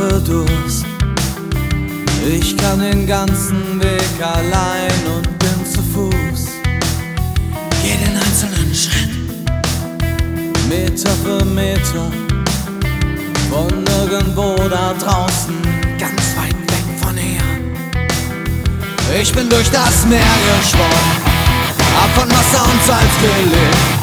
habe Durst. Ich kann den ganzen Weg allein und bin zu Fuß. Jeden einzelnen Schritt, Meter für Meter, von nirgendwo da draußen, ganz weit weg von hier. ich bin durch das Meer geschwommen, hab von Wasser und Salz gelebt.